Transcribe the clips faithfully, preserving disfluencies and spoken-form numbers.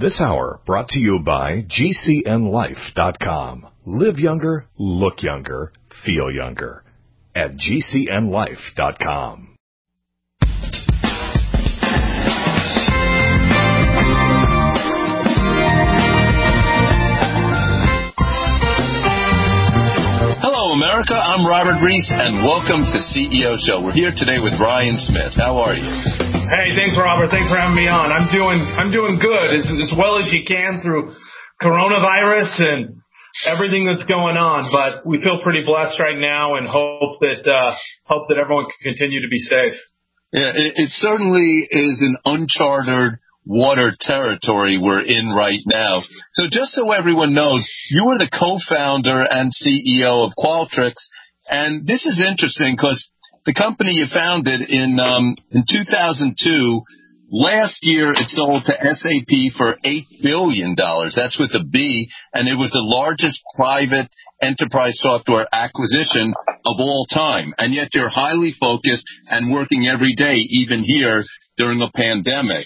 This hour brought to you by G C N Life dot com. Live younger, look younger, feel younger at G C N Life dot com. Hello, America. I'm Robert Reese, and welcome to the C E O Show. We're here today with Ryan Smith. How are you? Hey, thanks, Robert. Thanks for having me on. I'm doing I'm doing good, as, as well as you can through coronavirus and everything that's going on. But we feel pretty blessed right now, and hope that uh, hope that everyone can continue to be safe. Yeah, it, it certainly is an uncharted water territory we're in right now. So just so everyone knows, you were the co-founder and C E O of Qualtrics, and this is interesting because the company you founded in um, in two thousand two. Last year, it sold to S A P for eight billion dollars. That's with a B, and it was the largest private enterprise software acquisition of all time. And yet you're highly focused and working every day, even here during a pandemic.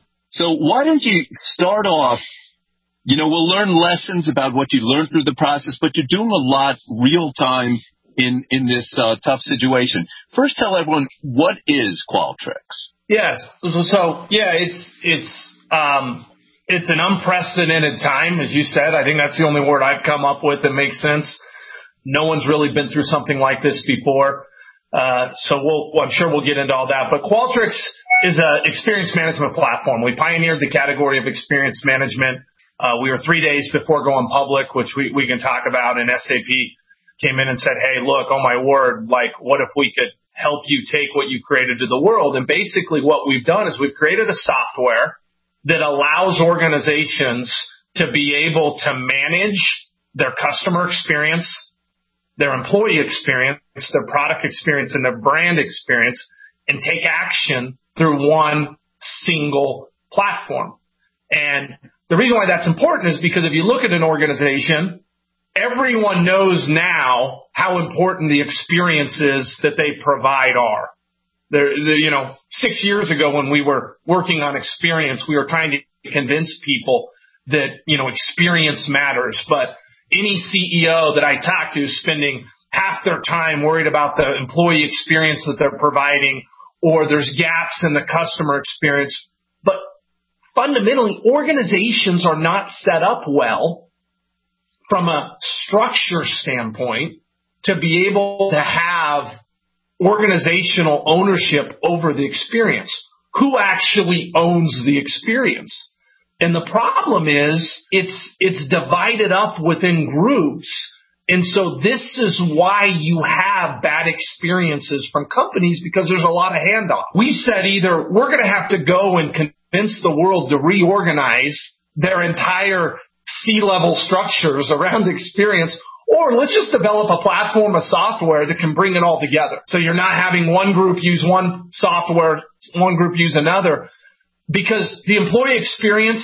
So why don't you start off, you know, we'll learn lessons about what you learned through the process, but you're doing a lot real time in, in this uh, tough situation. First, tell everyone, what is Qualtrics? Yes. So, so yeah, it's, it's, um, it's an unprecedented time, as you said. I think that's the only word I've come up with that makes sense. No one's really been through something like this before. Uh, so we'll, well, I'm sure we'll get into all that, but Qualtrics is an experience management platform. We pioneered the category of experience management. Uh, we were three days before going public, which we, we can talk about, and S A P came in and said, hey, look, oh my word, like, what if we could help you take what you created to the world? And basically what we've done is we've created a software that allows organizations to be able to manage their customer experience, their employee experience, their product experience, and their brand experience, and take action through one single platform. And the reason why that's important is because if you look at an organization, everyone knows now how important the experiences that they provide are. They're, they're, you know, six years ago when we were working on experience, we were trying to convince people that, you know, experience matters. But any C E O that I talk to is spending half their time worried about the employee experience that they're providing, or there's gaps in the customer experience. But fundamentally, organizations are not set up well from a structure standpoint to be able to have organizational ownership over the experience. Who actually owns the experience? And the problem is it's it's divided up within groups. And so this is why you have bad experiences from companies, because there's a lot of handoff. We said either we're going to have to go and convince the world to reorganize their entire C-level structures around experience, or let's just develop a platform of software that can bring it all together. So you're not having one group use one software, one group use another, because the employee experience,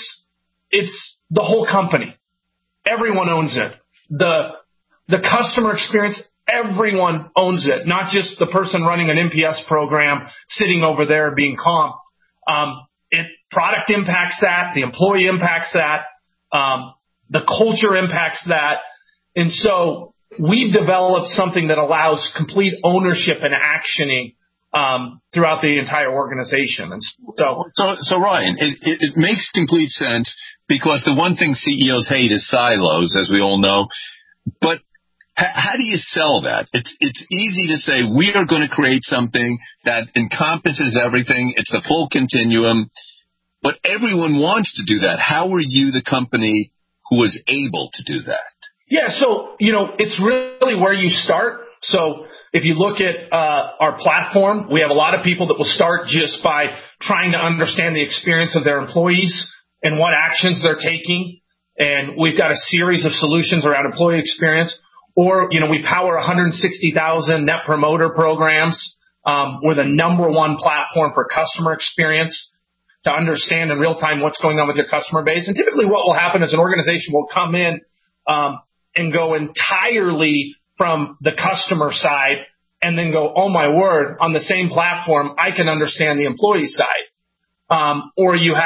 it's the whole company. Everyone owns it. The The customer experience, everyone owns it, not just the person running an N P S program sitting over there being calm. Um, it product impacts that, the employee impacts that, um, the culture impacts that. And so we've developed something that allows complete ownership and actioning um, throughout the entire organization. And so, so, so Ryan, it, it, it makes complete sense, because the one thing C E Os hate is silos, as we all know. But how do you sell that? It's it's easy to say we are going to create something that encompasses everything. It's the full continuum, but everyone wants to do that. How were you the company who was able to do that? Yeah, so, you know, it's really where you start. So if you look at uh, our platform, we have a lot of people that will start just by trying to understand the experience of their employees and what actions they're taking. And we've got a series of solutions around employee experience. Or, you know, we power one hundred sixty thousand net promoter programs. Um, we're the number one platform for customer experience to understand in real time what's going on with your customer base. And typically what will happen is an organization will come in um, and go entirely from the customer side and then go, oh, my word, on the same platform, I can understand the employee side. Um, or you have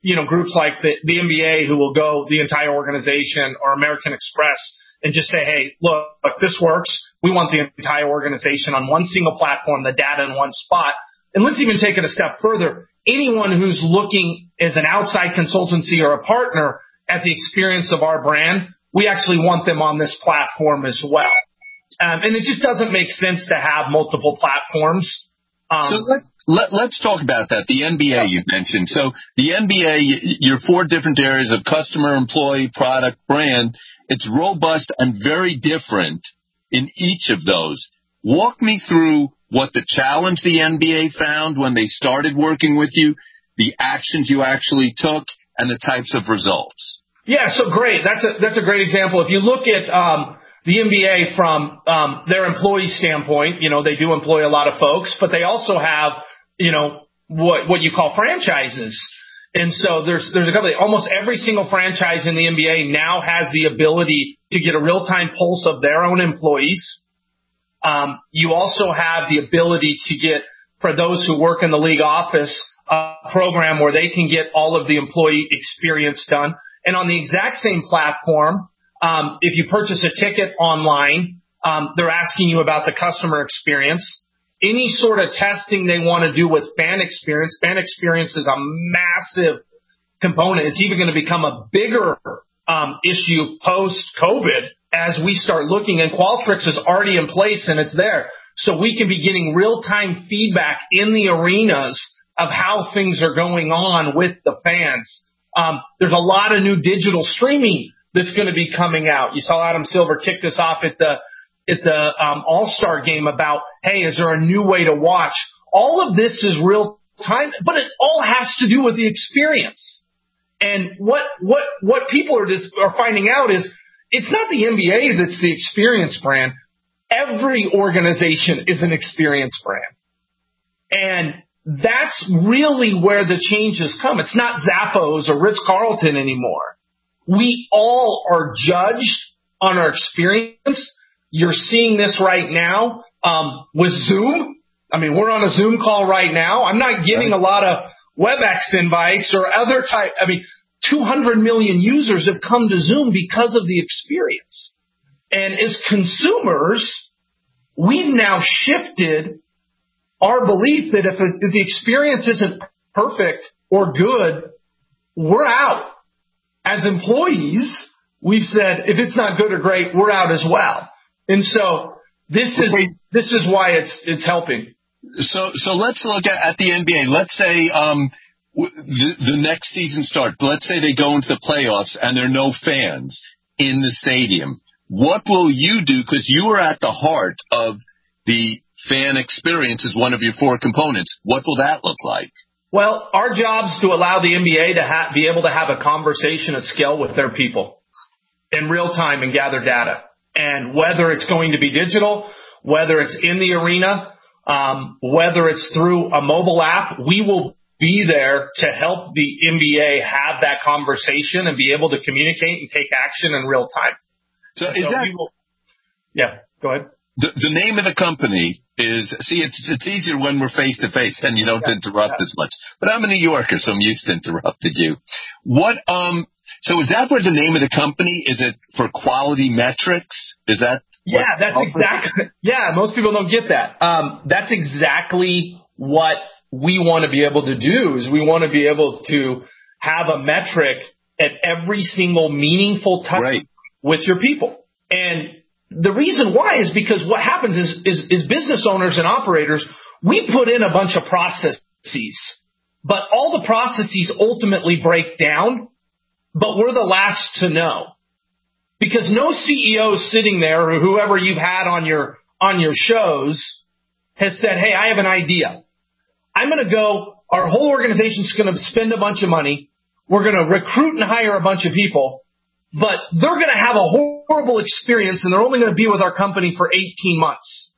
you know, groups like the, the N B A who will go the entire organization, or American Express, and just say, hey, look, look, this works. We want the entire organization on one single platform, the data in one spot. And let's even take it a step further. Anyone who's looking as an outside consultancy or a partner at the experience of our brand, we actually want them on this platform as well. Um, and it just doesn't make sense to have multiple platforms. Um, so let, let, let's talk about that. The N B A you mentioned. So the N B A, your four different areas of customer, employee, product, brand, it's robust and very different in each of those. Walk me through what the challenge the N B A found when they started working with you, the actions you actually took, and the types of results. Yeah, so great. That's a that's a great example. If you look at um, the N B A from um, their employee standpoint, you know, they do employ a lot of folks, but they also have, you know, what what you call franchises. And so there's there's a couple of, almost every single franchise in the N B A now has the ability to get a real-time pulse of their own employees. Um, you also have the ability to get, for those who work in the league office, a program where they can get all of the employee experience done. And on the exact same platform, um, if you purchase a ticket online, um, they're asking you about the customer experience. Any sort of testing they want to do with fan experience, fan experience is a massive component. It's even going to become a bigger um, issue post-COVID as we start looking, and Qualtrics is already in place and it's there. So we can be getting real-time feedback in the arenas of how things are going on with the fans. Um, there's a lot of new digital streaming that's going to be coming out. You saw Adam Silver kick this off at the at the um, All-Star game about, hey, is there a new way to watch? All of this is real time, but it all has to do with the experience. And what what what people are just are finding out is it's not the N B A that's the experience brand. Every organization is an experience brand. And that's really where the changes come. It's not Zappos or Ritz-Carlton anymore. We all are judged on our experience. You're seeing this right now um, with Zoom. I mean, we're on a Zoom call right now. I'm not getting a lot of WebEx invites or other type. I mean, two hundred million users have come to Zoom because of the experience. And as consumers, we've now shifted our belief that if, if the experience isn't perfect or good, we're out. As employees, we've said if it's not good or great, we're out as well. And so this is this is why it's it's helping. So so let's look at, at the N B A. Let's say um, the, the next season starts. Let's say they go into the playoffs and there are no fans in the stadium. What will you do? Because you are at the heart of the fan experience as one of your four components. What will that look like? Well, our job is to allow the N B A to ha- be able to have a conversation at scale with their people in real time and gather data. And whether it's going to be digital, whether it's in the arena, um, whether it's through a mobile app, we will be there to help the N B A have that conversation and be able to communicate and take action in real time. So, is so that, we will, yeah, go ahead. The, the name of the company is, see, it's it's easier when we're face to face and you don't yeah, interrupt yeah. as much. But I'm a New Yorker, so I'm used to interrupting you. What, um, so is that where the name of the company, is it for quality metrics? Is that? Yeah, that's exactly, yeah, most people don't get that. Um, that's exactly what we want to be able to do is we want to be able to have a metric at every single meaningful touch right. with your people. And the reason why is because what happens is, is, is business owners and operators, we put in a bunch of processes, but all the processes ultimately break down, but we're the last to know. Because no C E O sitting there or whoever you've had on your on your shows has said, hey, I have an idea. I'm going to go, our whole organization's going to spend a bunch of money. We're going to recruit and hire a bunch of people, but they're going to have a horrible experience and they're only going to be with our company for eighteen months.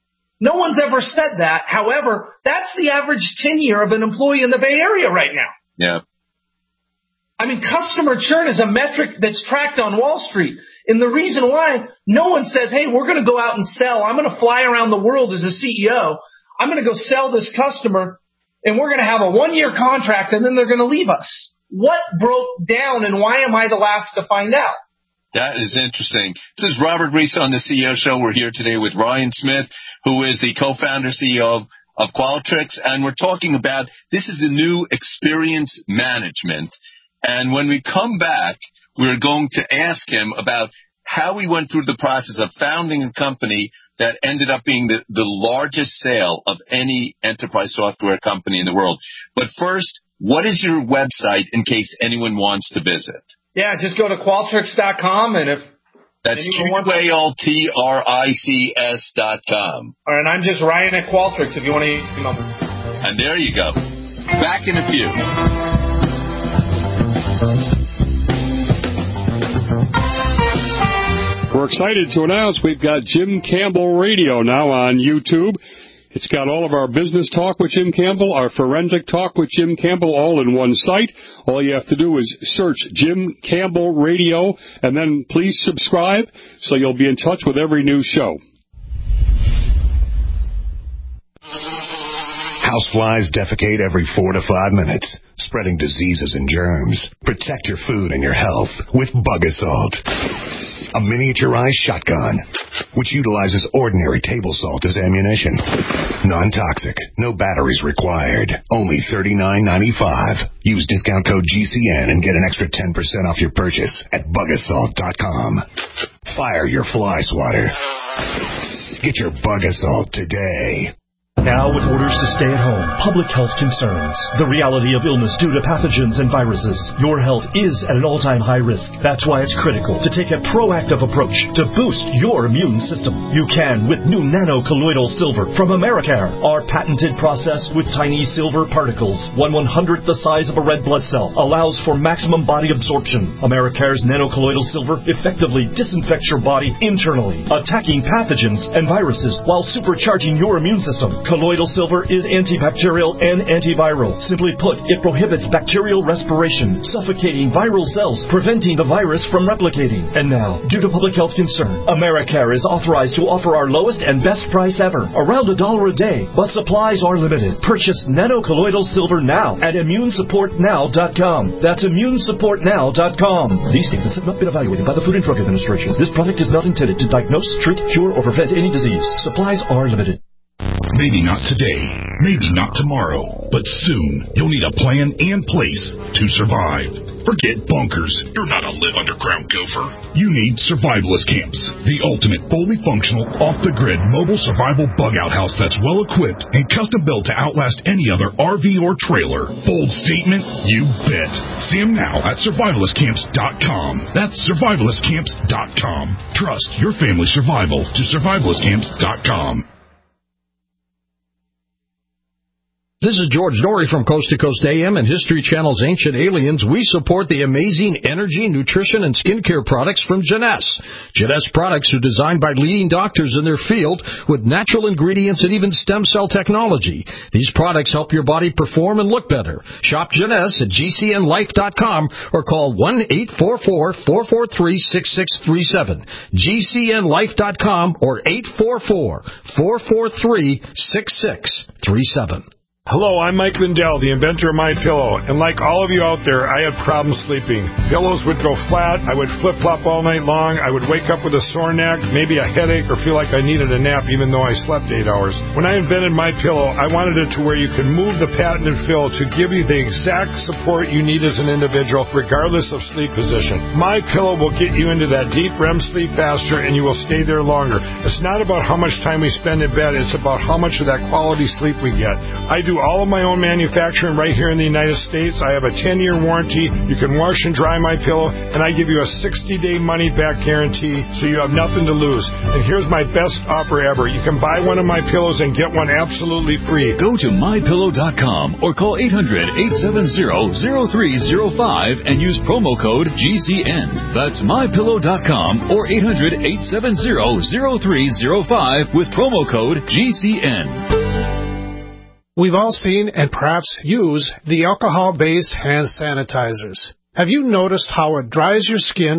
No one's ever said that. However, that's the average tenure of an employee in the Bay Area right now. Yeah. I mean, customer churn is a metric that's tracked on Wall Street. And the reason why no one says, hey, we're going to go out and sell. I'm going to fly around the world as a C E O. I'm going to go sell this customer and we're going to have a one year contract and then they're going to leave us. what broke down and why am I the last to find out? That is interesting. This is Robert Reese on the C E O Show. We're here today with Ryan Smith, who is the co-founder, C E O of, of Qualtrics, and we're talking about this is the new experience management. And when we come back, we're going to ask him about how he went through the process of founding a company that ended up being the, the largest sale of any enterprise software company in the world. But first, what is your website in case anyone wants to visit? Yeah, just go to Qualtrics dot com, and if that's Q A L T R I C S dot com. All right, and I'm just Ryan at Qualtrics if you want to email me. And there you go. Back in a few. We're excited to announce we've got Jim Campbell Radio now on YouTube. It's got all of our business talk with Jim Campbell, our forensic talk with Jim Campbell, all in one site. All you have to do is search Jim Campbell Radio, and then please subscribe so you'll be in touch with every new show. Houseflies defecate every four to five minutes, spreading diseases and germs. Protect your food and your health with Bug Assault, a miniaturized shotgun which utilizes ordinary table salt as ammunition. Non-toxic, no batteries required. Only thirty-nine ninety-five. Use discount code G C N and get an extra ten percent off your purchase at bug assault dot com. Fire your fly swatter. Get your Bug Assault today. Now, with orders to stay at home, public health concerns, the reality of illness due to pathogens and viruses, your health is at an all-time high risk. That's why it's critical to take a proactive approach to boost your immune system. You can with new nano-colloidal silver from Americare. Our patented process with tiny silver particles, one one-hundredth the size of a red blood cell, allows for maximum body absorption. Americare's nano-colloidal silver effectively disinfects your body internally, attacking pathogens and viruses while supercharging your immune system. Colloidal silver is antibacterial and antiviral. Simply put, it prohibits bacterial respiration, suffocating viral cells, preventing the virus from replicating. And now, due to public health concern, Americare is authorized to offer our lowest and best price ever, around a dollar a day, but supplies are limited. Purchase nano-colloidal silver now at immune support now dot com. That's immune support now dot com. These statements have not been evaluated by the Food and Drug Administration. This product is not intended to diagnose, treat, cure, or prevent any disease. Supplies are limited. Maybe not today, maybe not tomorrow, but soon you'll need a plan and place to survive. Forget bunkers. You're not a live underground gopher. You need Survivalist Camps, the ultimate fully functional, off-the-grid mobile survival bug-out house that's well-equipped and custom-built to outlast any other R V or trailer. Bold statement? You bet. See them now at survivalist camps dot com. That's survivalist camps dot com. Trust your family's survival to survivalist camps dot com. This is George Norrie from Coast to Coast A M and History Channel's Ancient Aliens. We support the amazing energy, nutrition, and skincare products from Jeunesse. Jeunesse products are designed by leading doctors in their field with natural ingredients and even stem cell technology. These products help your body perform and look better. Shop Jeunesse at G C N life dot com or call one eight four four, four four three, six six three seven. G C N life dot com or eight four four, four four three, six six three seven. Hello, I'm Mike Lindell, the inventor of MyPillow, and like all of you out there, I had problems sleeping. Pillows would go flat, I would flip-flop all night long, I would wake up with a sore neck, maybe a headache, or feel like I needed a nap even though I slept eight hours. When I invented MyPillow, I wanted it to where you could move the patented fill to give you the exact support you need as an individual, regardless of sleep position. MyPillow will get you into that deep R E M sleep faster, and you will stay there longer. It's not about how much time we spend in bed, it's about how much of that quality sleep we get. I do all of my own manufacturing right here in the United States. I have a ten-year warranty. You can wash and dry my pillow, and I give you a sixty-day money-back guarantee, so you have nothing to lose. And here's my best offer ever. You can buy one of my pillows and get one absolutely free. Go to my pillow dot com or call eight hundred, eight seven zero, zero three zero five and use promo code G C N. That's my pillow dot com or eight hundred, eight seven zero, zero three zero five with promo code G C N. We've all seen and perhaps use the alcohol-based hand sanitizers. Have you noticed how it dries your skin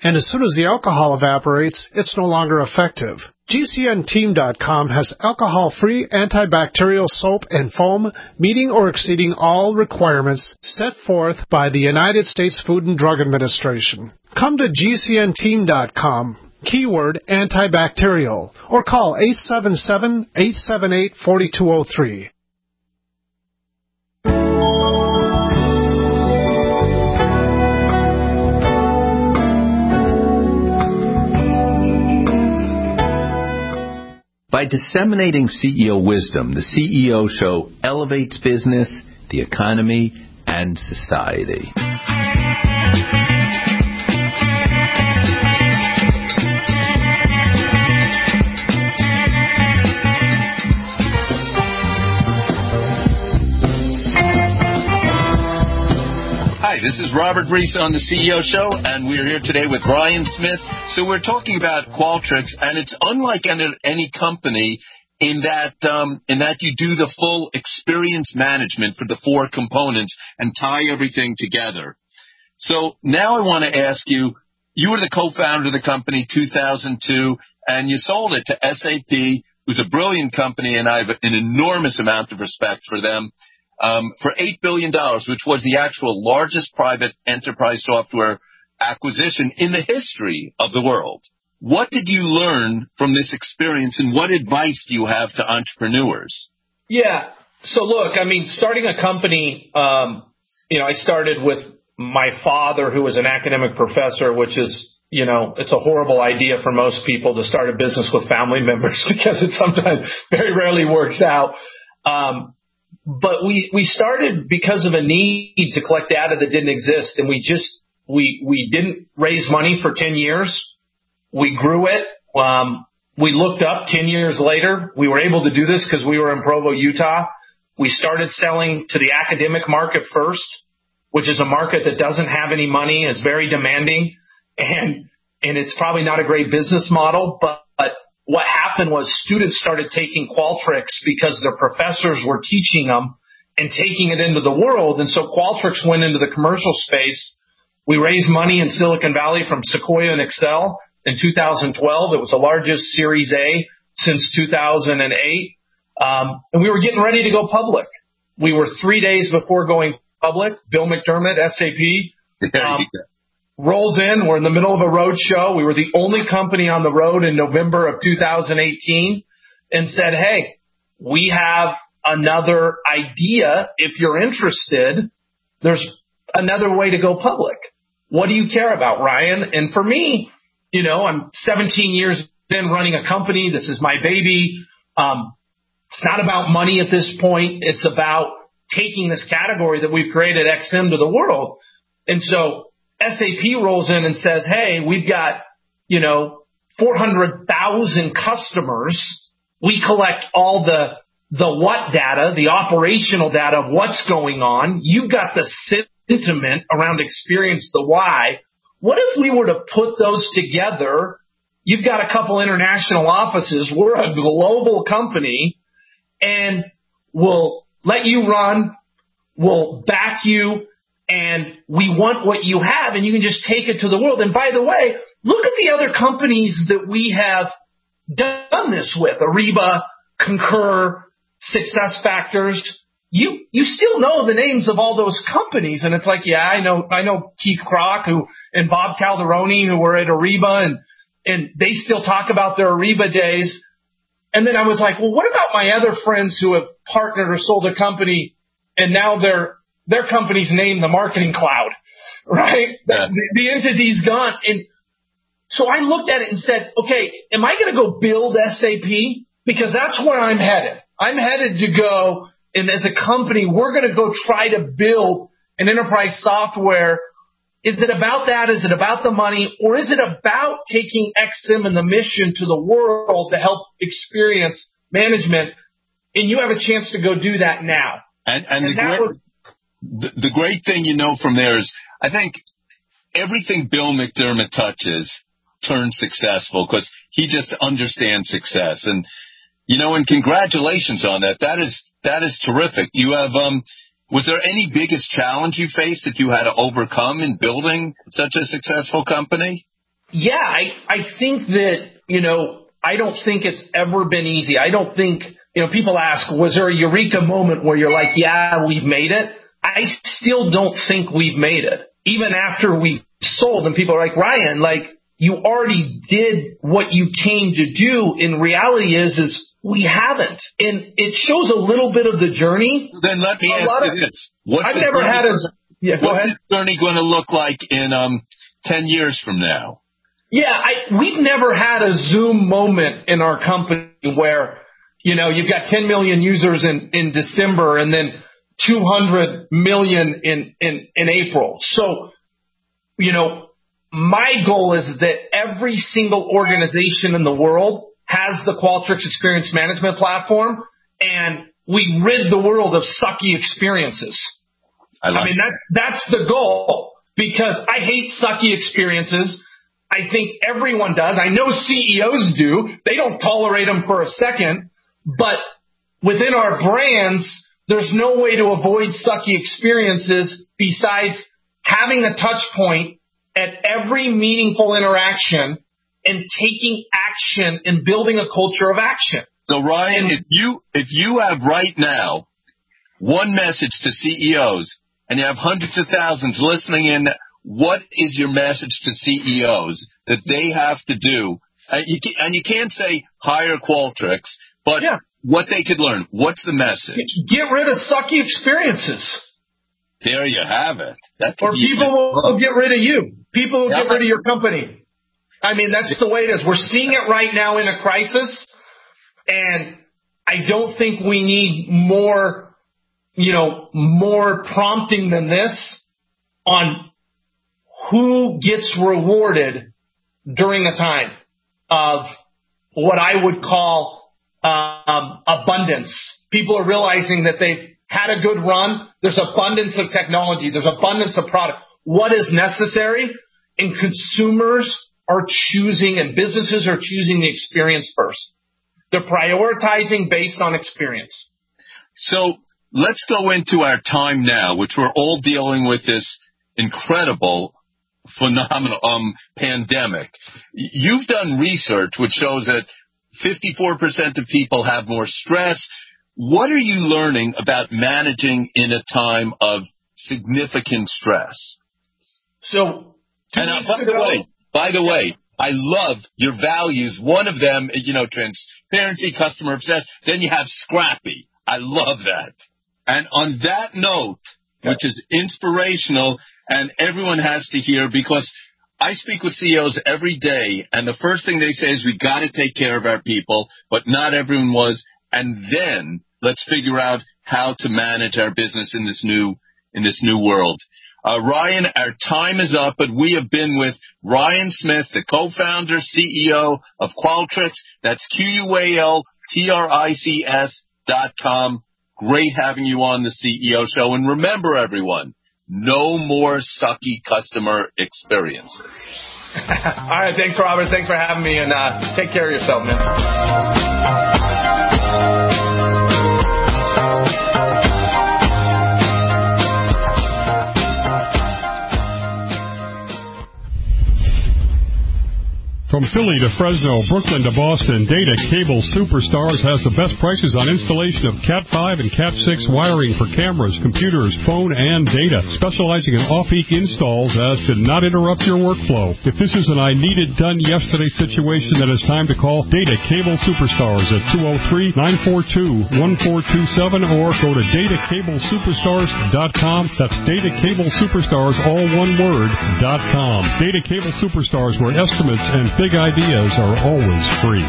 and as soon as the alcohol evaporates, it's no longer effective. G C N Team dot com has alcohol-free antibacterial soap and foam meeting or exceeding all requirements set forth by the United States Food and Drug Administration. Come to G C N Team dot com, keyword antibacterial, or call eight seven seven, eight seven eight, four two zero three. By disseminating C E O wisdom, the C E O Show elevates business, the economy, and society. Hi, this is Robert Reese on the C E O Show, and we're here today with Ryan Smith. So we're talking about Qualtrics, and it's unlike any, any company in that um, in that you do the full experience management for the four components and tie everything together. So now I want to ask you, you were the co-founder of the company two thousand two, and you sold it to S A P, who's a brilliant company, and I have an enormous amount of respect for them. Um, for eight billion dollars, which was the actual largest private enterprise software acquisition in the history of the world. What did you learn from this experience, and what advice do you have to entrepreneurs? Yeah. So look, I mean, starting a company, um, you know, I started with my father, who was an academic professor, which is, you know, it's a horrible idea for most people to start a business with family members because it sometimes very rarely works out. Um, But we, we started because of a need to collect data that didn't exist, and we just, we, we didn't raise money for ten years. We grew it. Um, we looked up ten years later. We were able to do this because we were in Provo, Utah. We started selling to the academic market first, which is a market that doesn't have any money, is very demanding, and, and it's probably not a great business model, but, but what happened was students started taking Qualtrics because their professors were teaching them and taking it into the world. And so Qualtrics went into the commercial space. We raised money in Silicon Valley from Sequoia and Excel in two thousand twelve. It was the largest Series A since two thousand eight. Um, and we were getting ready to go public. We were three days before going public. Bill McDermott, S A P, um, rolls in. We're in the middle of a road show. We were the only company on the road in November of two thousand eighteen and said, hey, we have another idea. If you're interested, there's another way to go public. What do you care about, Ryan? And for me, you know, I'm seventeen years in running a company. This is my baby. Um, it's not about money at this point. It's about taking this category that we've created, X M, to the world. And so S A P rolls in and says, hey, we've got, you know, four hundred thousand customers. We collect all the, the what data, the operational data of what's going on. You've got the sentiment around experience, the why. What if we were to put those together? You've got a couple international offices. We're a global company, and we'll let you run. We'll back you. And we want what you have, and you can just take it to the world. And by the way, look at the other companies that we have done this with: Ariba, Concur, SuccessFactors. You you still know the names of all those companies, and it's like, yeah, I know I know Keith Kroc who and Bob Calderoni, who were at Ariba, and and they still talk about their Ariba days. And then I was like, well, what about my other friends who have partnered or sold a company, and now they're Their company's named the Marketing Cloud, right? Yeah. The, the entity's gone. And so I looked at it and said, okay, am I going to go build S A P? Because that's where I'm headed. I'm headed to go, and as a company, we're going to go try to build an enterprise software. Is it about that? Is it about the money? Or is it about taking X M and the mission to the world to help experience management? And you have a chance to go do that now. And, and, and the great... Was, The, the great thing, you know, from there is I think everything Bill McDermott touches turns successful because he just understands success. And, you know, and congratulations on that. That is that is terrific. You have um, was there any biggest challenge you faced that you had to overcome in building such a successful company? yeah, I, I think that, you know, I don't think it's ever been easy. I don't think, you know, people ask, was there a eureka moment where you're like, yeah, we've made it? I still don't think we've made it. Even after we've sold and people are like, Ryan, like, you already did what you came to do. In reality is, is we haven't. And it shows a little bit of the journey. Then let me ask you this. What's I've never had a, yeah, go ahead. What's the journey going to look like in, um, ten years from now? Yeah, I, we've never had a Zoom moment in our company where, you know, you've got ten million users in, in December and then two hundred million in, in, in April. So, you know, my goal is that every single organization in the world has the Qualtrics Experience Management Platform, and we rid the world of sucky experiences. I, like I mean, that that's the goal, because I hate sucky experiences. I think everyone does. I know C E Os do. They don't tolerate them for a second. But within our brands, there's no way to avoid sucky experiences besides having a touch point at every meaningful interaction and taking action and building a culture of action. So, Ryan, and, if you if you have right now one message to C E Os and you have hundreds of thousands listening in, what is your message to C E Os that they have to do? And you, can, and you can't say hire Qualtrics, but yeah. what they could learn. What's the message? Get rid of sucky experiences. There you have it. That or people will, will get rid of you. People will yeah. get rid of your company. I mean, that's the way it is. We're seeing it right now in a crisis, and I don't think we need more, you know, more prompting than this on who gets rewarded during a time of what I would call um, abundance. People are realizing that they've had a good run. There's abundance of technology. There's abundance of product. What is necessary? And consumers are choosing, and businesses are choosing the experience first. They're prioritizing based on experience. So let's go into our time now, which we're all dealing with this incredible, phenomenal um, pandemic. You've done research which shows that fifty-four percent of people have more stress. What are you learning about managing in a time of significant stress? So, and uh, by the way, by the way, I love your values. One of them, you know, transparency, customer obsessed. Then you have scrappy. I love that. And on that note, yeah. which is inspirational, and everyone has to hear, because I speak with C E Os every day, and the first thing they say is we got to take care of our people, but not everyone was. And then let's figure out how to manage our business in this new in this new world. Uh, Ryan, our time is up, but we have been with Ryan Smith, the co-founder, C E O of Qualtrics. That's Q U A L T R I C S dot com. Great having you on the C E O show. And remember, everyone, no more sucky customer experiences. All right. Thanks, Robert. Thanks for having me, and uh, take care of yourself, man. From Philly to Fresno, Brooklyn to Boston, Data Cable Superstars has the best prices on installation of Cat five and Cat six wiring for cameras, computers, phone, and data. Specializing in off-peak installs as to not interrupt your workflow. If this is an I need it done yesterday situation, then it's time to call Data Cable Superstars at two oh three, nine four two, one four two seven or go to data cable superstars dot com. That's Data Cable Superstars, all one word, dot com. Data Cable Superstars, where estimates and big ideas are always free.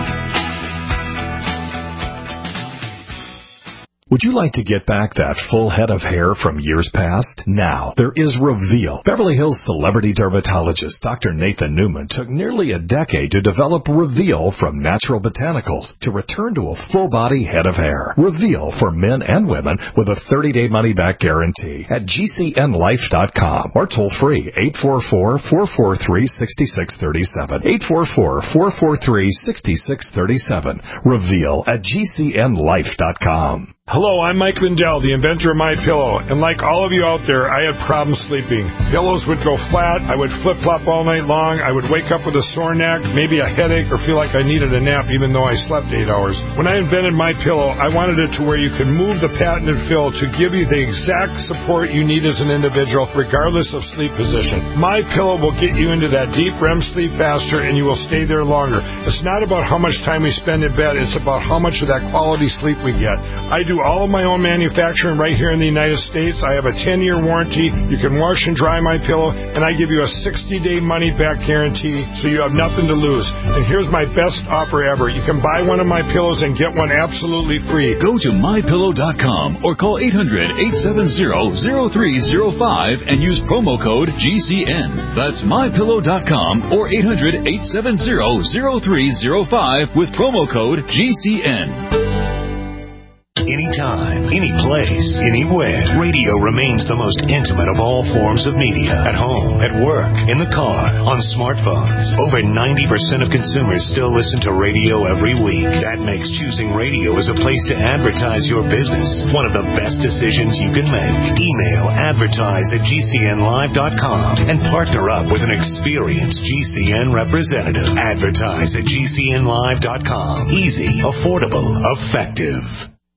Would you like to get back that full head of hair from years past? Now, there is Reveal. Beverly Hills celebrity dermatologist Doctor Nathan Newman took nearly a decade to develop Reveal from natural botanicals to return to a full-body head of hair. Reveal for men and women with a thirty-day money-back guarantee at G C N life dot com or toll-free eight four four, four four three, six six three seven. eight four four, four four three, six six three seven. Reveal at G C N life dot com. Hello, I'm Mike Lindell, the inventor of MyPillow, and like all of you out there, I had problems sleeping. Pillows would go flat, I would flip-flop all night long, I would wake up with a sore neck, maybe a headache, or feel like I needed a nap even though I slept eight hours. When I invented MyPillow, I wanted it to where you could move the patented fill to give you the exact support you need as an individual, regardless of sleep position. MyPillow will get you into that deep R E M sleep faster, and you will stay there longer. It's not about how much time we spend in bed, it's about how much of that quality sleep we get. I do all of my own manufacturing right here in the United States. I have a ten-year warranty. You can wash and dry my pillow, and I give you a sixty-day money-back guarantee, so you have nothing to lose. And here's my best offer ever. You can buy one of my pillows and get one absolutely free. Go to my pillow dot com or call eight hundred, eight seven zero, zero three zero five and use promo code G C N. That's my pillow dot com or eight hundred, eight seven zero, zero three zero five with promo code G C N. Anytime, any place, anywhere, radio remains the most intimate of all forms of media. At home, at work, in the car, on smartphones. Over ninety percent of consumers still listen to radio every week. That makes choosing radio as a place to advertise your business one of the best decisions you can make. Email advertise at G C N live dot com and partner up with an experienced G C N representative. Advertise at G C N live dot com. Easy, affordable, effective.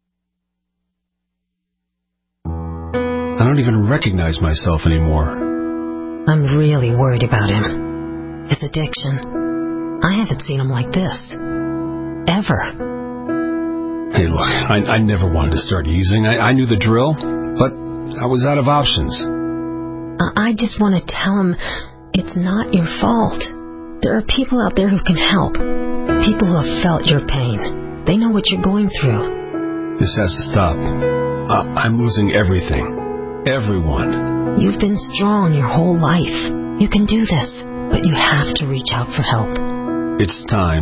I don't even recognize myself anymore. I'm really worried about him. His addiction. I haven't seen him like this. Ever. Hey, look, I, I never wanted to start using. I, I knew the drill, but I was out of options. I just want to tell him it's not your fault. There are people out there who can help. People who have felt your pain. They know what you're going through. This has to stop. Uh, I'm losing everything. Everyone. You've been strong your whole life. You can do this, but you have to reach out for help. It's time.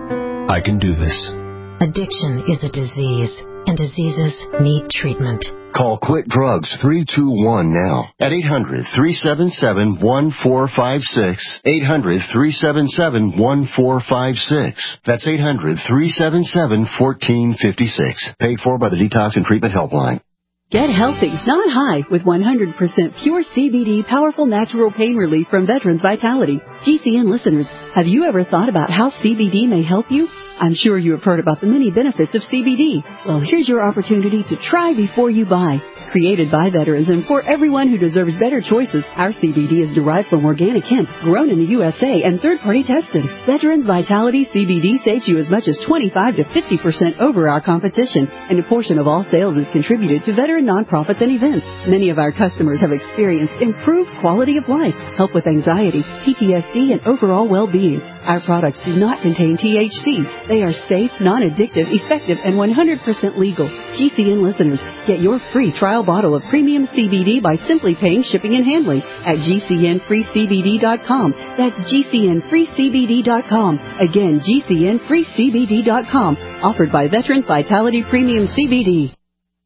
I can do this. Addiction is a disease, and diseases need treatment. Call Quit Drugs three two one now at eight hundred, three seven seven, one four five six. eight hundred, three seven seven, one four five six. That's eight hundred, three seven seven, one four five six. Paid for by the Detox and Treatment Helpline. Get healthy, not high, with one hundred percent pure C B D powerful natural pain relief from Veterans Vitality. G C N listeners, have you ever thought about how C B D may help you? I'm sure you have heard about the many benefits of C B D. Well, here's your opportunity to try before you buy. Created by veterans and for everyone who deserves better choices, our C B D is derived from organic hemp, grown in the U S A, and third-party tested. Veterans Vitality C B D saves you as much as twenty-five to fifty percent over our competition, and a portion of all sales is contributed to veteran nonprofits and events. Many of our customers have experienced improved quality of life, help with anxiety, P T S D, and overall well-being. Our products do not contain T H C. They are safe, non-addictive, effective, and one hundred percent legal. G C N listeners, get your free trial bottle of premium C B D by simply paying shipping and handling at G C N free C B D dot com. That's G C N free C B D dot com. Again, G C N free C B D dot com. Offered by Veterans Vitality Premium C B D.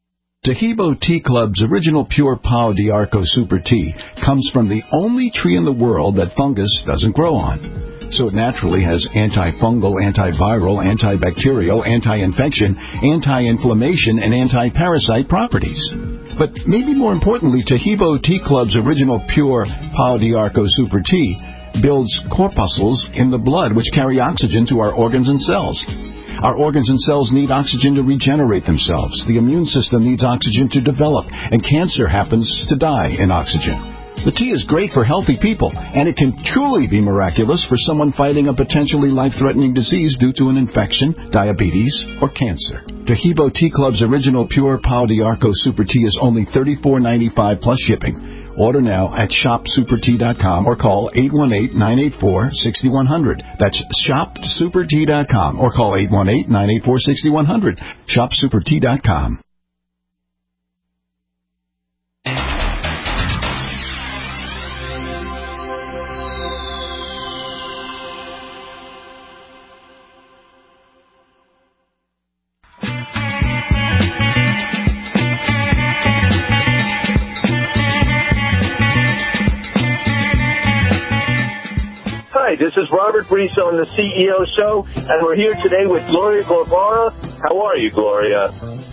Tahibo Tea Club's original pure Pau d'Arco Super Tea comes from the only tree in the world that fungus doesn't grow on. So it naturally has antifungal, antiviral, antibacterial, anti-infection, anti-inflammation, and anti-parasite properties. But maybe more importantly, Tahibo Tea Club's original pure Pau d'Arco Super Tea builds corpuscles in the blood which carry oxygen to our organs and cells. Our organs and cells need oxygen to regenerate themselves. The immune system needs oxygen to develop, and cancer happens to die in oxygen. The tea is great for healthy people, and it can truly be miraculous for someone fighting a potentially life-threatening disease due to an infection, diabetes, or cancer. Tahibo Tea Club's original pure Pau d'Arco Super Tea is only thirty-four ninety-five plus shipping. Order now at shop super tea dot com or call eight one eight, nine eight four, six one zero zero. That's shop super tea dot com or call eight one eight, nine eight four, six one zero zero. shop super tea dot com. Hi, this is Robert Brees on the C E O Show, and we're here today with Gloria Gorbara. How are you, Gloria?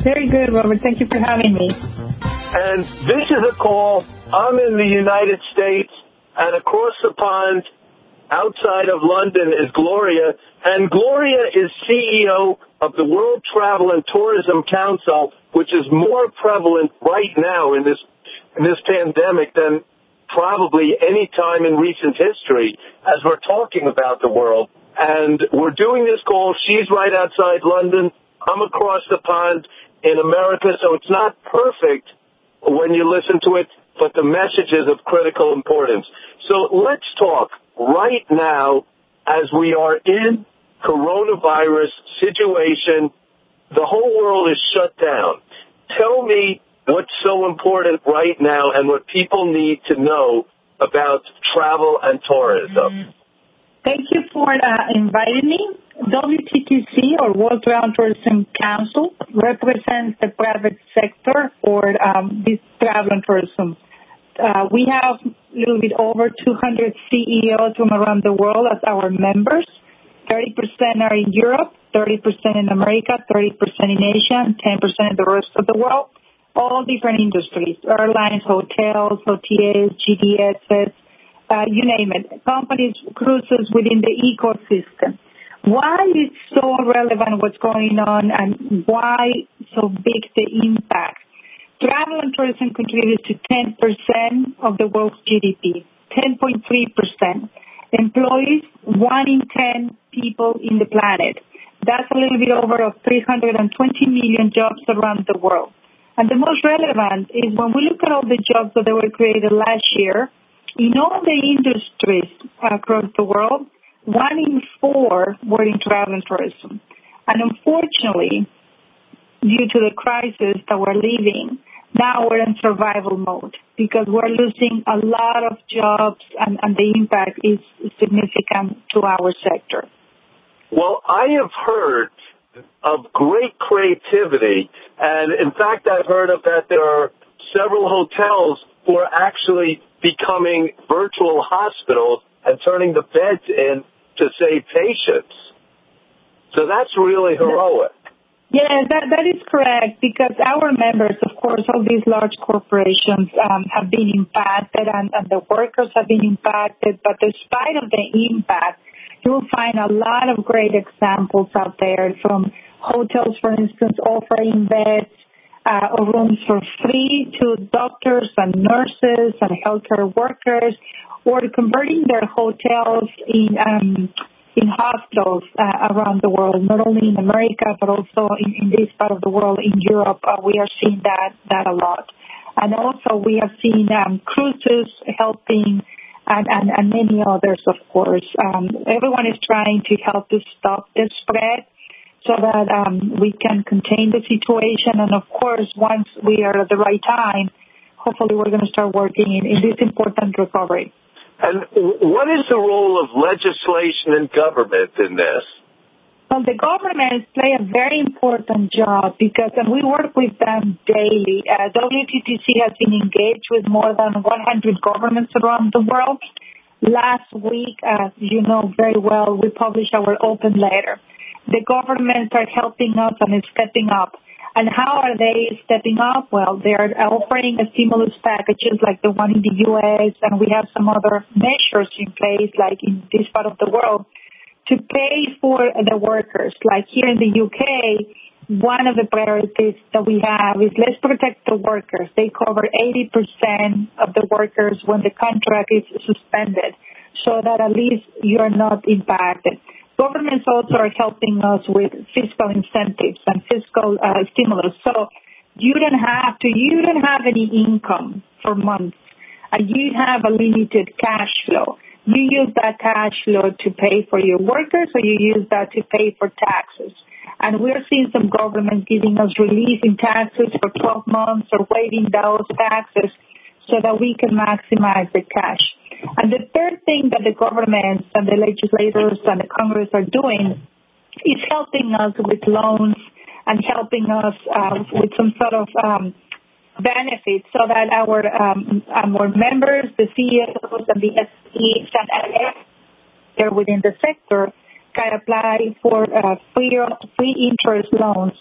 Very good, Robert. Thank you for having me. And this is a call. I'm in the United States, and across the pond, outside of London, is Gloria. And Gloria is C E O of the World Travel and Tourism Council, which is more prevalent right now in this in this pandemic than probably any time in recent history, as we're talking about the world. And we're doing this call. She's right outside London. I'm across the pond in America, so it's not perfect when you listen to it, but the message is of critical importance. So let's talk right now as we are in coronavirus situation. The whole world is shut down. Tell me what's so important right now and what people need to know about travel and tourism. Thank you for uh, inviting me. W T T C, or World Travel and Tourism Council, represents the private sector for um, this travel and tourism. Uh, we have a little bit over two hundred C E Os from around the world as our members. thirty percent are in Europe, thirty percent in America, thirty percent in Asia, and ten percent in the rest of the world. All different industries, airlines, hotels, O T As, G D Ss, uh, you name it, companies, cruises within the ecosystem. Why is so relevant what's going on, and why so big the impact? Travel and tourism contributes to ten percent of the world's G D P, ten point three percent. Employees, one in ten people in the planet. That's a little bit over of three hundred twenty million jobs around the world. And the most relevant is when we look at all the jobs that were created last year, in all the industries across the world, one in four were in travel and tourism. And unfortunately, due to the crisis that we're living, now we're in survival mode because we're losing a lot of jobs, and, and the impact is significant to our sector. Well, I have heard of great creativity, and in fact, I've heard of that there are several hotels who are actually becoming virtual hospitals and turning the beds in to save patients. So that's really heroic. Yeah, that, that is correct, because our members, of course, all these large corporations um, have been impacted, and, and the workers have been impacted, but despite of the impact, you will find a lot of great examples out there, from hotels, for instance, offering beds uh, or rooms for free to doctors and nurses and healthcare workers, or converting their hotels in um, in hospitals uh, around the world, not only in America, but also in, in this part of the world, in Europe. Uh, we are seeing that, that a lot. And also we have seen um, cruises helping, and, and, and many others, of course. Um, everyone is trying to help to stop the spread so that um, we can contain the situation. And, of course, once we are at the right time, hopefully we're going to start working in, in this important recovery. And what is the role of legislation and government in this? Well, the governments play a very important job because, and we work with them daily. Uh, W T T C has been engaged with more than one hundred governments around the world. Last week, as you know very well, we published our open letter. The governments are helping us and stepping up. And how are they stepping up? Well, they are offering a stimulus packages like the one in the U S, and we have some other measures in place, like in this part of the world, to pay for the workers. Like here in the U K, one of the priorities that we have is let's protect the workers. They cover eighty percent of the workers when the contract is suspended, so that at least you're not impacted. Governments also are helping us with fiscal incentives and fiscal uh, stimulus. So you don't have to, you don't have any income for months. Uh, you have a limited cash flow. You use that cash flow to pay for your workers, or you use that to pay for taxes. And we're seeing some governments giving us relief in taxes for twelve months or waiving those taxes so that we can maximize the cash. And the third thing that the governments and the legislators and the Congress are doing is helping us with loans and helping us uh, with some sort of um, benefits so that our um, our members, the C E Os and the S Es and they're within the sector can apply for uh, free free interest loans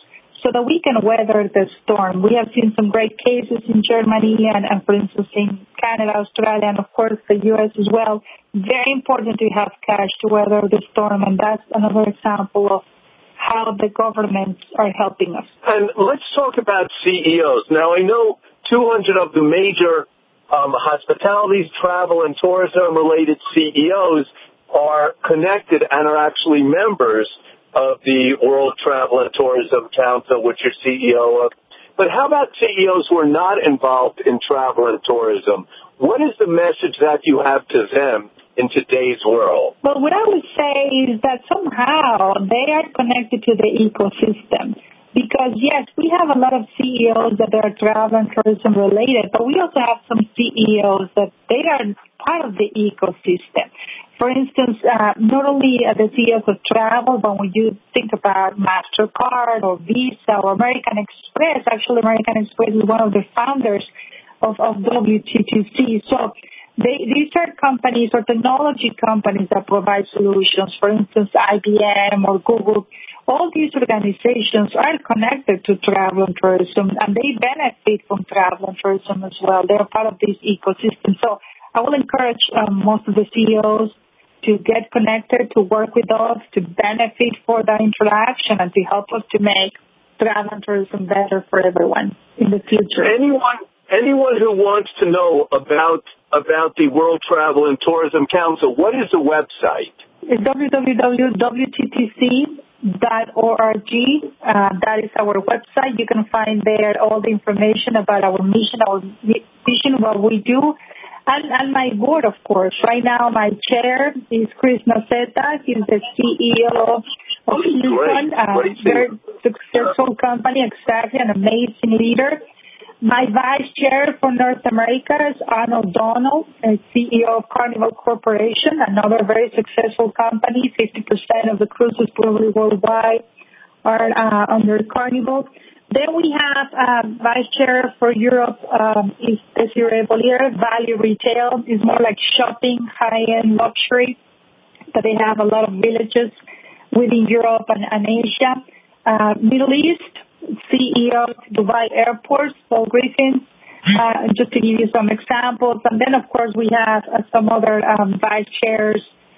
so that we can weather the storm. We have seen some great cases in Germany and, and for instance, in Canada, Australia, and, of course, the U S as well. Very important to have cash to weather the storm, and that's another example of how the governments are helping us. And let's talk about C E Os. Now, I know two hundred of the major um, hospitalities, travel, and tourism-related C E Os are connected and are actually members of the World Travel and Tourism Council, which you're C E O of. But how about C E Os who are not involved in travel and tourism? What is the message that you have to them in today's world? Well, what I would say is that somehow they are connected to the ecosystem. Because, yes, we have a lot of C E Os that are travel and tourism related, but we also have some C E Os that they are part of the ecosystem. For instance, uh, not only are the C E Os of travel, but when you think about MasterCard or Visa or American Express, actually American Express is one of the founders of, of W T T C. So they, these are companies or technology companies that provide solutions. For instance, I B M or Google. All these organizations are connected to travel and tourism, and they benefit from travel and tourism as well. They're part of this ecosystem. So I will encourage um, most of the C E Os to get connected, to work with us, to benefit for that interaction, and to help us to make travel and tourism better for everyone in the future. Anyone, anyone who wants to know about about the World Travel and Tourism Council, what is the website? It's w w w dot w t t c dot org. Uh, that is our website. You can find there all the information about our mission, our vision, what we do, and, and my board, of course. Right now, my chair is Chris Naceta. He's the C E O of Hilton, a very successful company, exactly, an amazing leader. My vice chair for North America is Arnold Donald, C E O of Carnival Corporation, another very successful company. fifty percent of the cruises globally worldwide are uh, under Carnival. Then we have uh, vice chair for Europe um, is Desiree Bollier. Value Retail is more like shopping, high-end luxury, but they have a lot of villages within Europe and, and Asia. Uh, Middle East, C E O of Dubai Airports, Paul Griffin, uh, just to give you some examples. And then, of course, we have uh, some other um, vice chairs,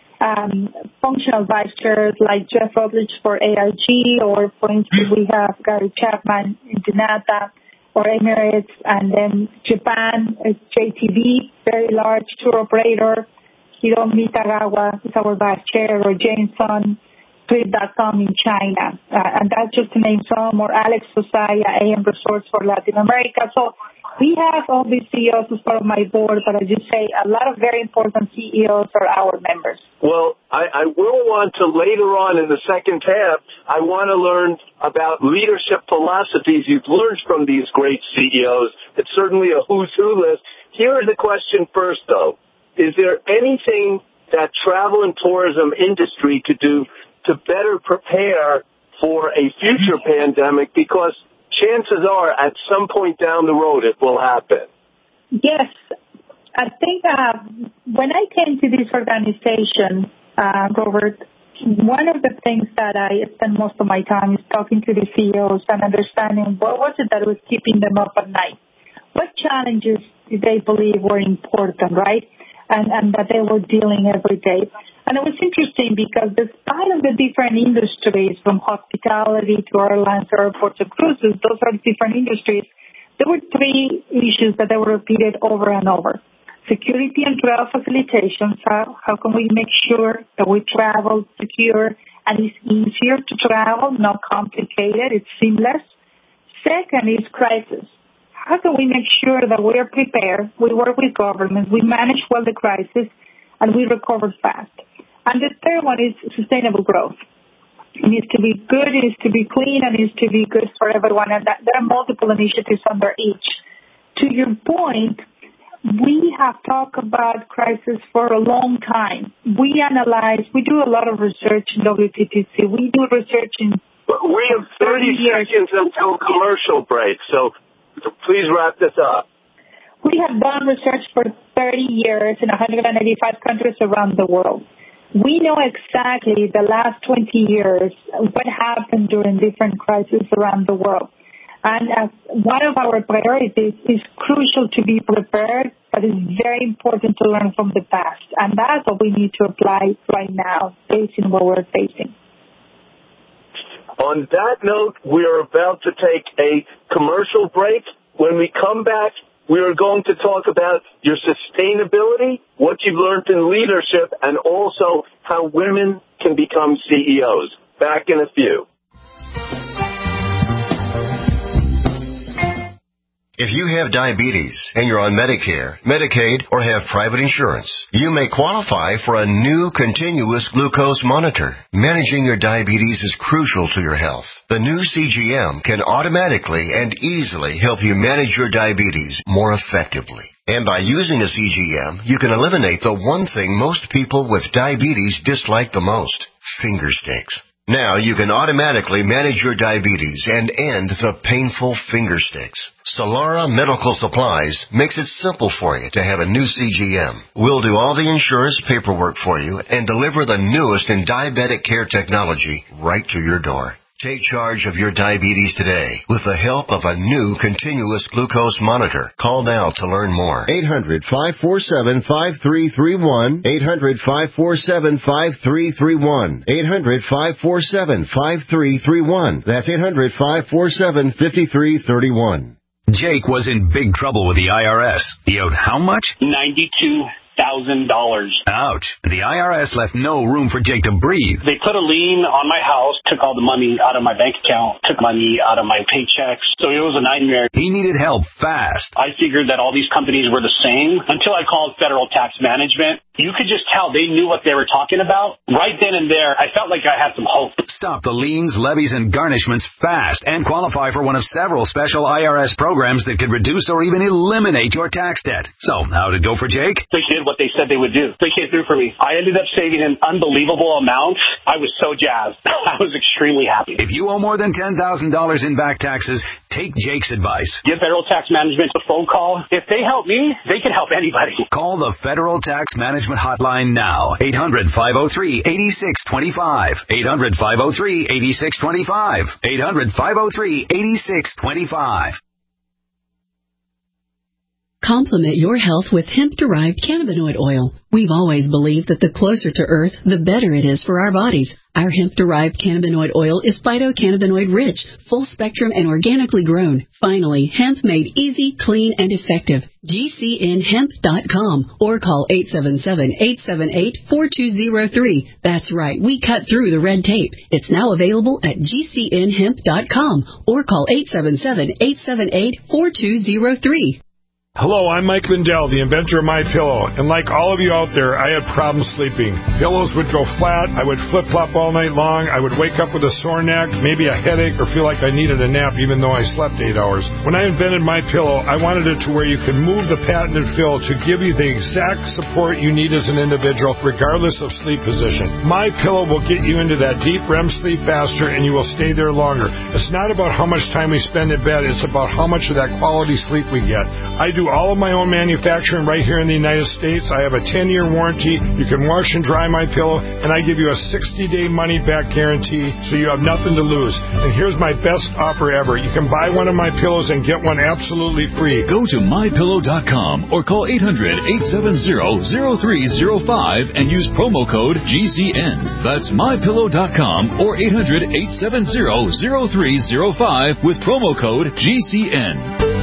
um, functional vice chairs like Jeff Rutledge for A I G, or, for instance, we have Gary Chapman in Dunata or Emirates, and then Japan is J T B, very large tour operator. Hiromi Tagawa is our vice chair, or Jameson Trip dot com in China, uh, and that's just to name some, or Alex Sosaya, A M Resorts for Latin America. So we have all these C E Os as part of my board, but as you say, a lot of very important C E Os are our members. Well, I, I will want to later on in the second half, I want to learn about leadership philosophies you've learned from these great C E Os. It's certainly a who's who list. Here is the question first, though. Is there anything that travel and tourism industry could do to better prepare for a future pandemic, because chances are at some point down the road it will happen? Yes. I think uh, when I came to this organization, uh, Robert, one of the things that I spend most of my time is talking to the C E Os and understanding what was it that was keeping them up at night. What challenges did they believe were important, right? And, and that they were dealing every day. And it was interesting because despite of the different industries, from hospitality to airlines, airports, and cruises, those are different industries, there were three issues that they were repeated over and over. Security and travel facilitation. How, how can we make sure that we travel secure and it's easier to travel, not complicated, it's seamless? Second is crisis. How can we make sure that we are prepared, we work with governments, we manage well the crisis, and we recover fast? And the third one is sustainable growth. It needs to be good, it needs to be clean, and it needs to be good for everyone. And that, there are multiple initiatives under each. To your point, we have talked about crisis for a long time. We analyze, we do a lot of research in W T T C. We do research in... We have thirty seconds until commercial break, so please wrap this up. We have done research for thirty years in one hundred eighty-five countries around the world. we know exactly the last twenty years what happened during different crises around the world. And as one of our priorities is crucial to be prepared, but it's very important to learn from the past. And that's what we need to apply right now, facing what we're facing. On that note, we are about to take a commercial break. When we come back, we are going to talk about your sustainability, what you've learned in leadership, and also how women can become C E Os. Back in a few. If you have diabetes and you're on Medicare, Medicaid, or have private insurance, you may qualify for a new continuous glucose monitor. Managing your diabetes is crucial to your health. The new C G M can automatically and easily help you manage your diabetes more effectively. And by using a C G M, you can eliminate the one thing most people with diabetes dislike the most, finger sticks. Now you can automatically manage your diabetes and end the painful finger sticks. Solara Medical Supplies makes it simple for you to have a new C G M. We'll do all the insurance paperwork for you and deliver the newest in diabetic care technology right to your door. Take charge of your diabetes today with the help of a new continuous glucose monitor. Call now to learn more. eight hundred, five four seven, five three three one. eight hundred, five four seven, five three three one. eight hundred, five four seven, five three three one. That's eight hundred, five four seven, five three three one. Jake was in big trouble with the I R S. He owed how much? ninety-two thousand dollars. Ouch. The I R S left no room for Jake to breathe. They put a lien on my house, took all the money out of my bank account, took money out of my paychecks. So it was a nightmare. He needed help fast. I figured that all these companies were the same until I called Federal Tax Management. You could just tell they knew what they were talking about. Right then and there, I felt like I had some hope. Stop the liens, levies, and garnishments fast and qualify for one of several special I R S programs that could reduce or even eliminate your tax debt. So, how'd it go for Jake? They did what they said they would do. They came through for me. I ended up saving an unbelievable amount. I was so jazzed. I was extremely happy. If you owe more than ten thousand dollars in back taxes, take Jake's advice. Give Federal Tax Management a phone call. If they help me, they can help anybody. Call the Federal Tax Management Hotline now. eight hundred, five oh three, eight six two five. eight hundred, five oh three, eight six two five. eight hundred, five oh three, eight six two five. Complement your health with hemp-derived cannabinoid oil. We've always believed that the closer to Earth, the better it is for our bodies. Our hemp-derived cannabinoid oil is phytocannabinoid-rich, full-spectrum, and organically grown. Finally, hemp made easy, clean, and effective. G C N hemp dot com or call eight seven seven, eight seven eight, four two zero three. That's right, we cut through the red tape. It's now available at G C N hemp dot com or call eight seven seven, eight seven eight, four two zero three. Hello, I'm Mike Lindell, the inventor of MyPillow, and like all of you out there, I had problems sleeping. Pillows would go flat, I would flip-flop all night long, I would wake up with a sore neck, maybe a headache, or feel like I needed a nap even though I slept eight hours. When I invented MyPillow, I wanted it to where you could move the patented fill to give you the exact support you need as an individual, regardless of sleep position. MyPillow will get you into that deep R E M sleep faster, and you will stay there longer. It's not about how much time we spend in bed, it's about how much of that quality sleep we get. I do all of my own manufacturing right here in the United States. I have a ten-year warranty. You can wash and dry my pillow, and I give you a sixty-day money-back guarantee, so you have nothing to lose. And here's my best offer ever. You can buy one of my pillows and get one absolutely free. Go to my pillow dot com or call eight hundred, eight seven zero, zero three zero five and use promo code G C N. That's my pillow dot com or eight hundred, eight seven zero, zero three zero five with promo code G C N.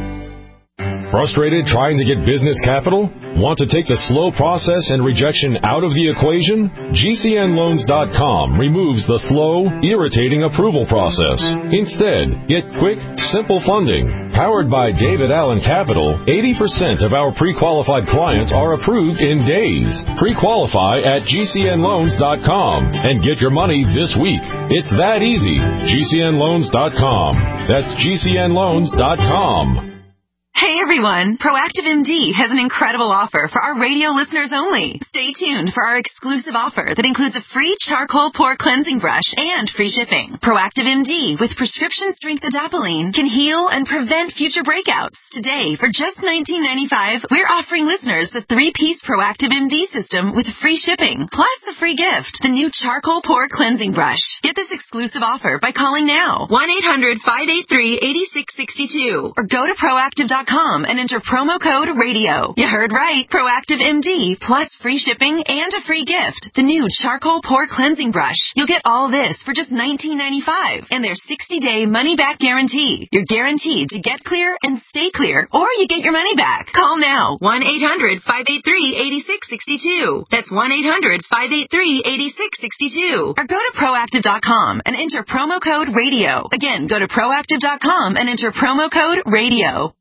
Frustrated trying to get business capital? Want to take the slow process and rejection out of the equation? G C N loans dot com removes the slow, irritating approval process. Instead, get quick, simple funding. Powered by David Allen Capital, eighty percent of our pre-qualified clients are approved in days. Pre-qualify at G C N loans dot com and get your money this week. It's that easy. G C N loans dot com. That's G C N loans dot com. Hey, Hey everyone, Proactive M D has an incredible offer for our radio listeners only. Stay tuned for our exclusive offer that includes a free charcoal pore cleansing brush and free shipping. Proactive M D with prescription strength adapalene can heal and prevent future breakouts. Today, for just nineteen ninety-five dollars, we're offering listeners the three-piece Proactive M D system with free shipping, plus a free gift, the new charcoal pore cleansing brush. Get this exclusive offer by calling now, one eight hundred, five eight three, eight six six two, or go to proactive dot com and enter promo code radio. You heard right. Proactive M D plus free shipping and a free gift. The new charcoal pore cleansing brush. You'll get all this for just nineteen ninety-five dollars and their sixty-day money-back guarantee. You're guaranteed to get clear and stay clear, or you get your money back. Call now. one eight hundred, five eight three, eight six six two. That's one eight hundred, five eight three, eight six six two. Or go to proactive dot com and enter promo code radio. Again, go to proactive dot com and enter promo code radio.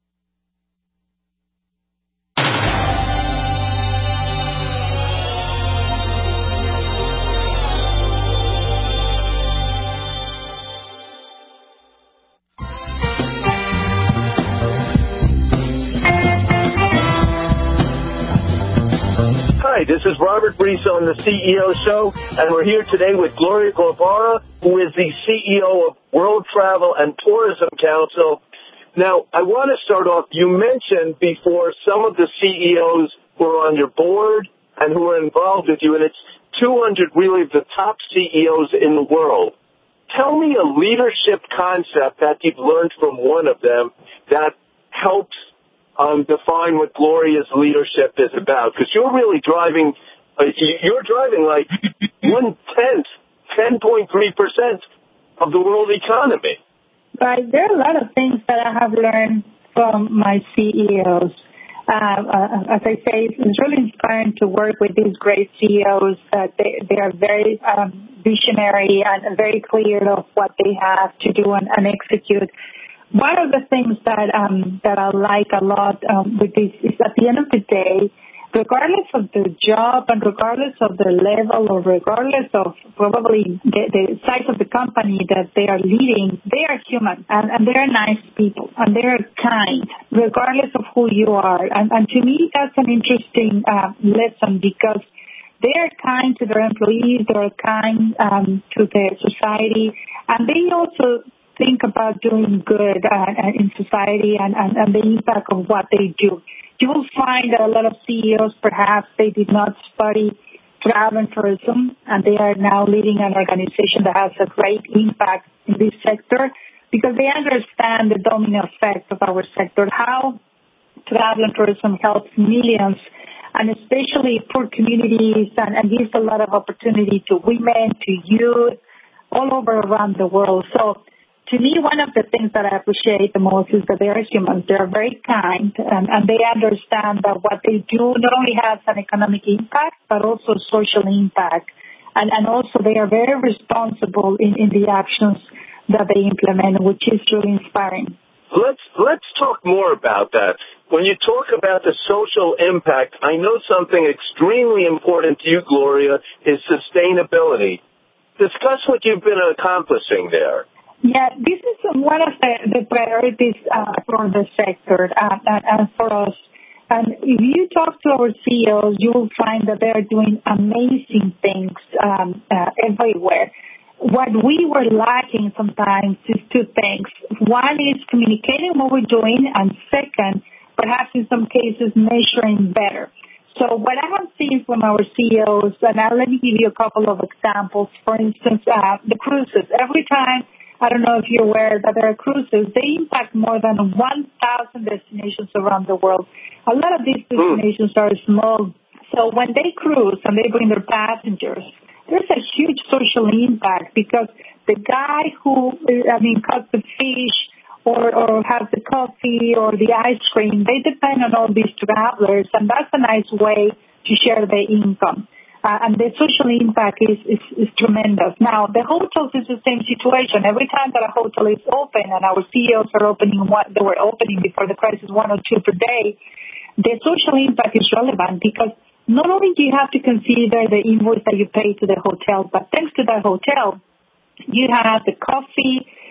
Hi, this is Robert Reese on the C E O Show, and we're here today with Gloria Guevara, who is the C E O of World Travel and Tourism Council. Now, I want to start off, you mentioned before some of the C E Os who are on your board and who are involved with you, and it's two hundred really the top C E Os in the world. Tell me a leadership concept that you've learned from one of them that helps Um, define what Gloria's leadership is about, because you're really driving, uh, you're driving like one-tenth, ten point three percent of the world economy. Right. There are a lot of things that I have learned from my C E Os. Uh, uh, as I say, it's really inspiring to work with these great C E Os. Uh, they, they are very um, visionary and very clear of what they have to do and, and execute. One of the things that um, that I like a lot um, with this is at the end of the day, regardless of the job and regardless of the level or regardless of probably the, the size of the company that they are leading, they are human and, and they are nice people and they are kind regardless of who you are. And, and to me, that's an interesting uh, lesson because they are kind to their employees, they are kind um, to the society, and they also think about doing good uh, in society and, and, and the impact of what they do. You will find that a lot of C E Os, perhaps they did not study travel and tourism, and they are now leading an organization that has a great impact in this sector because they understand the domino effect of our sector, how travel and tourism helps millions, and especially poor communities, and, and gives a lot of opportunity to women, to youth, all over around the world. So to me, one of the things that I appreciate the most is that they are humans. They are very kind, and, and they understand that what they do not only has an economic impact, but also social impact. And, and also they are very responsible in, in the actions that they implement, which is really inspiring. Let's let's talk more about that. When you talk about the social impact, I know something extremely important to you, Gloria, is sustainability. Discuss what you've been accomplishing there. Yeah, this is one of the, the priorities uh, for the sector uh, and, and for us. And if you talk to our C E Os, you will find that they are doing amazing things um, uh, everywhere. What we were lacking sometimes is two things. One is communicating what we're doing, and second, perhaps in some cases, measuring better. So what I have seen from our C E Os, and I'll let me give you a couple of examples. For instance, uh, the cruises. Every time, I don't know if you're aware that there are cruises, they impact more than one thousand destinations around the world. A lot of these destinations are small. So when they cruise and they bring their passengers, there's a huge social impact because the guy who, I mean, cuts the fish or, or has the coffee or the ice cream, they depend on all these travelers, and that's a nice way to share their income. Uh, and the social impact is, is, is tremendous. Now, the hotels is the same situation. Every time that a hotel is open, and our C E Os are opening what they were opening before the crisis, one or two per day, the social impact is relevant because not only do you have to consider the invoice that you pay to the hotel, but thanks to that hotel, you have the coffee,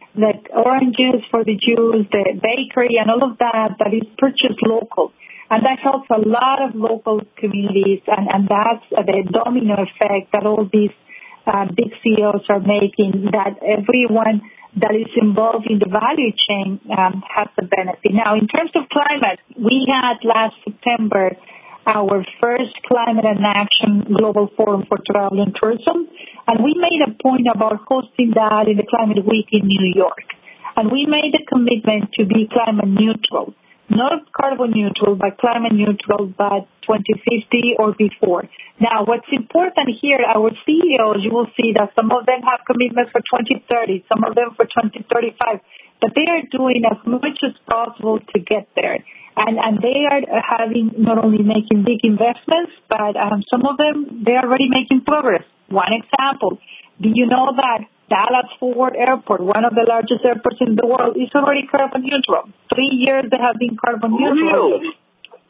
the oranges for the juice, the bakery, and all of that that is purchased local. And that helps a lot of local communities, and, and that's the domino effect that all these uh, big C E Os are making, that everyone that is involved in the value chain um, has the benefit. Now, in terms of climate, we had last September our first Climate and Action Global Forum for Travel and Tourism, and we made a point about hosting that in the Climate Week in New York. And we made a commitment to be climate neutral, not carbon neutral, but climate neutral by twenty fifty or before. Now, what's important here, our C E Os, you will see that some of them have commitments for twenty thirty, some of them for twenty thirty-five, but they are doing as much as possible to get there. And, and they are having not only making big investments, but um, some of them, they are already making progress. One example, do you know that Dallas-Fort Worth Airport, one of the largest airports in the world, is already carbon neutral? Three years they have been carbon neutral. Really?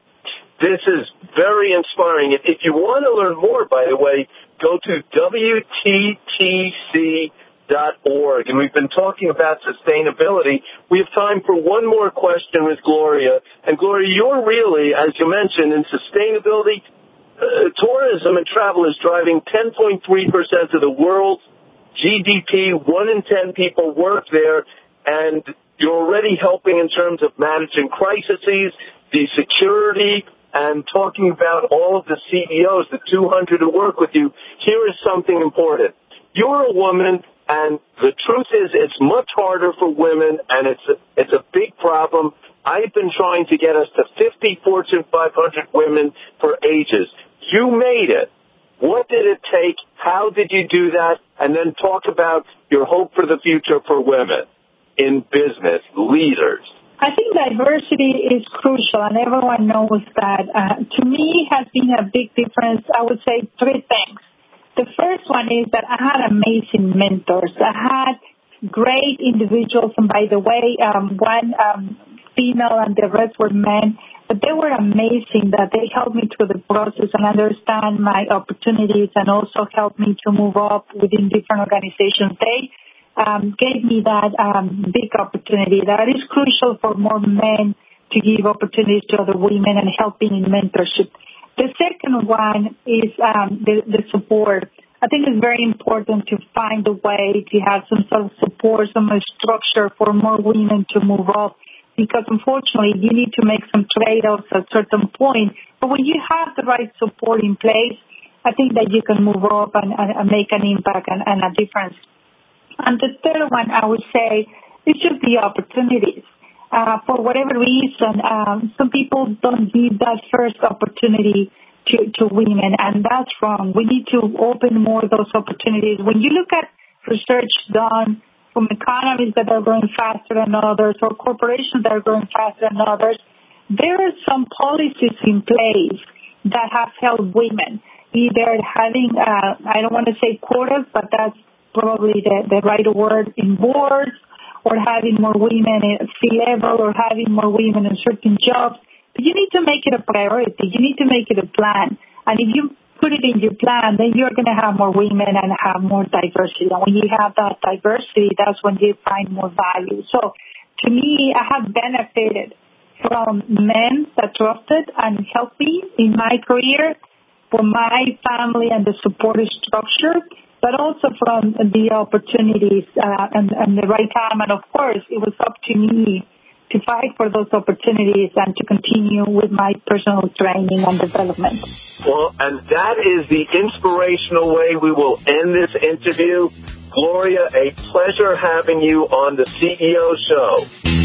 This is very inspiring. If you want to learn more, by the way, go to W T T C dot org. And we've been talking about sustainability. We have time for one more question with Gloria. And Gloria, you're really, as you mentioned, in sustainability, uh, tourism and travel is driving ten point three percent of the world's G D P. One in ten people work there. And you're already helping in terms of managing crises, the security, and talking about all of the C E Os, the two hundred who work with you. Here is something important. You're a woman. And the truth is, it's much harder for women, and it's a, it's a big problem. I've been trying to get us to fifty Fortune five hundred women for ages. You made it. What did it take? How did you do that? And then talk about your hope for the future for women in business, leaders. I think diversity is crucial, and everyone knows that. Uh, to me, has been a big difference. I would say three things. The first one is that I had amazing mentors. I had great individuals, and by the way, um, one um, female and the rest were men, but they were amazing that they helped me through the process and understand my opportunities and also helped me to move up within different organizations. They um, gave me that um, big opportunity that is crucial for more men to give opportunities to other women and helping in mentorship. The second one is um, the, the support. I think it's very important to find a way to have some sort of support, some structure for more women to move up, because unfortunately you need to make some trade-offs at a certain point. But when you have the right support in place, I think that you can move up and, and, and make an impact and, and a difference. And the third one, I would say, is just the opportunities. Uh, for whatever reason, um, some people don't give that first opportunity to, to women, and that's wrong. We need to open more of those opportunities. When you look at research done from economies that are growing faster than others or corporations that are growing faster than others, there are some policies in place that have helped women, either having, uh, I don't want to say quotas, but that's probably the, the right word, in boards, or having more women at C-level, or having more women in certain jobs. But you need to make it a priority. You need to make it a plan. And if you put it in your plan, then you're going to have more women and have more diversity. And when you have that diversity, that's when you find more value. So to me, I have benefited from men that trusted and helped me in my career, for my family and the support structure, but also from the opportunities uh, and, and the right time. And, of course, it was up to me to fight for those opportunities and to continue with my personal training and development. Well, and that is the inspirational way we will end this interview. Gloria, a pleasure having you on the C E O Show.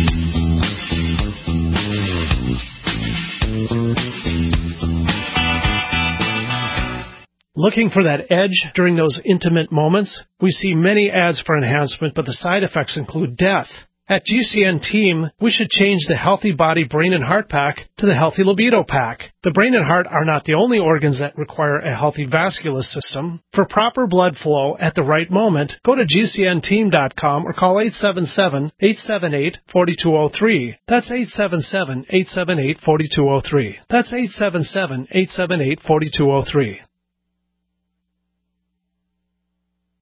Looking for that edge during those intimate moments? We see many ads for enhancement, but the side effects include death. At G C N Team, we should change the Healthy Body, Brain, and Heart Pack to the Healthy Libido Pack. The brain and heart are not the only organs that require a healthy vascular system. For proper blood flow at the right moment, go to G C N team dot com or call eight seven seven, eight seven eight, four two zero three. That's eight seven seven, eight seven eight, four two zero three. That's eight seven seven, eight seven eight, four two zero three.